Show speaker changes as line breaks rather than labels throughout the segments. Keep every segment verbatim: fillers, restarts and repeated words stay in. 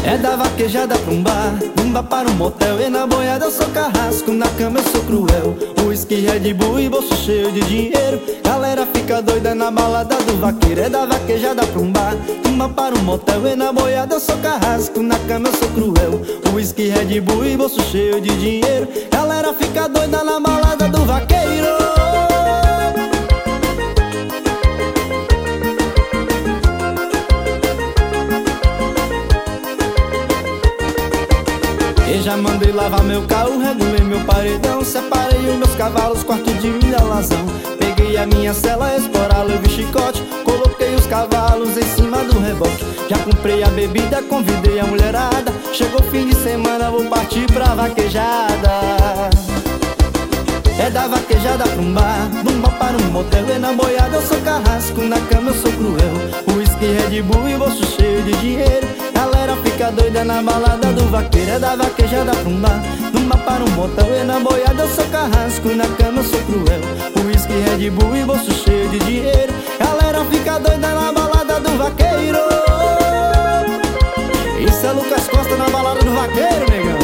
É da vaquejada pra um bar, um bar para um motel. E na boiada eu sou carrasco, na cama eu sou cruel. Whisky, Red Bull e bolso cheio de dinheiro. Galera fica doida na balada do vaqueiro. É da vaquejada pra um bar, um bar para um motel. E na boiada eu sou carrasco, na cama eu sou cruel. Whisky, Red Bull e bolso cheio de dinheiro. Galera fica doida na balada do vaqueiro. E já mandei lavar meu carro, regulei meu paredão. Separei os meus cavalos, quarto de milha alazão. Peguei a minha cela, esporá, levei chicote. Coloquei os cavalos em cima do reboque. Já comprei a bebida, convidei a mulherada. Chegou fim de semana, vou partir pra vaquejada. É da vaquejada pra um bar, um bar para um motel. E na boiada eu sou carrasco, na cama eu sou cruel. Whisky, Red Bull e bolso cheio de dinheiro. Galera fica doida na balada do vaqueiro. É da vaquejada pra um bar, um bar para um motel. E na boiada eu sou carrasco, na cama eu sou cruel. Whisky, Red Bull e bolso cheio de dinheiro. Galera fica doida na balada do vaqueiro. Isso é Lucas Costa na balada do vaqueiro, negão.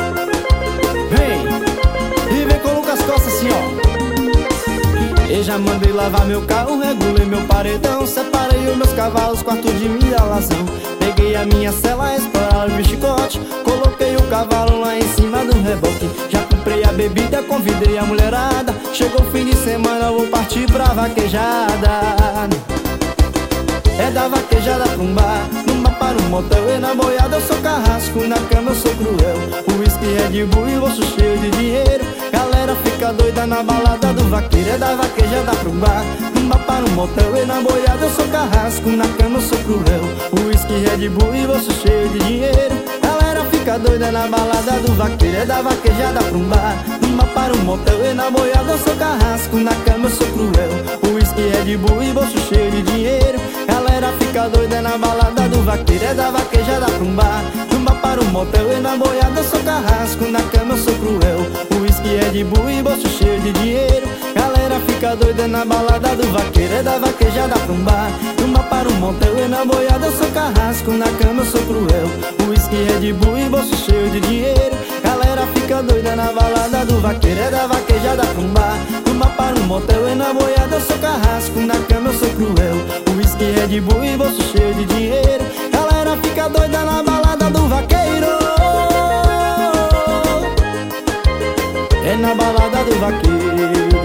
Vem, e vem com Lucas Costa assim, ó. E já mandei lavar meu carro, regulei meu paredão. Separei os meus cavalos, quarto de milha alazão. Peguei a minha cela, esporá, levei chicote. Coloquei o cavalo lá em cima do reboque. Já comprei a bebida, convidei a mulherada. Chegou o fim de semana, vou partir pra vaquejada. É da vaquejada pra um bar, um bar para um motel. E na boiada eu sou carrasco, na cama eu sou cruel. Whisky, Red Bull e bolso cheio de dinheiro. Galera fica doida na balada do vaqueiro. É da vaquejada pra um bar, um bar para um motel. E na boiada eu sou carrasco, na cama eu sou cruel. Whisky, Red Bull e bolso cheio de dinheiro. Galera fica doida na balada do vaqueiro. É da vaquejada pra um bar, um bar para um motel. E na boiada eu sou carrasco, na cama eu sou cruel. Whisky, Red Bull e bolso cheio de dinheiro. Galera fica doida na balada do vaqueiro. É da vaquejada pra um bar, um bar para um motel. E na boiada eu sou carrasco, na cama eu sou cruel. Whisky, Red Bull e bolso cheio de dinheiro. Galera fica doida na balada do vaqueiro. É da vaquejada pra um bar, um bar para um motel. E na boiada eu sou carrasco, na cama eu sou cruel. Whisky, Red Bull e bolso cheio de dinheiro. Galera fica doida na balada do vaqueiro. É da vaquejada pra um bar, um bar para um motel. E na boiada eu sou carrasco, na cama eu sou cruel. Whisky, Red Bull e bolso cheio de dinheiro. Galera fica doida na balada do vaqueiro. É na balada do vaqueiro.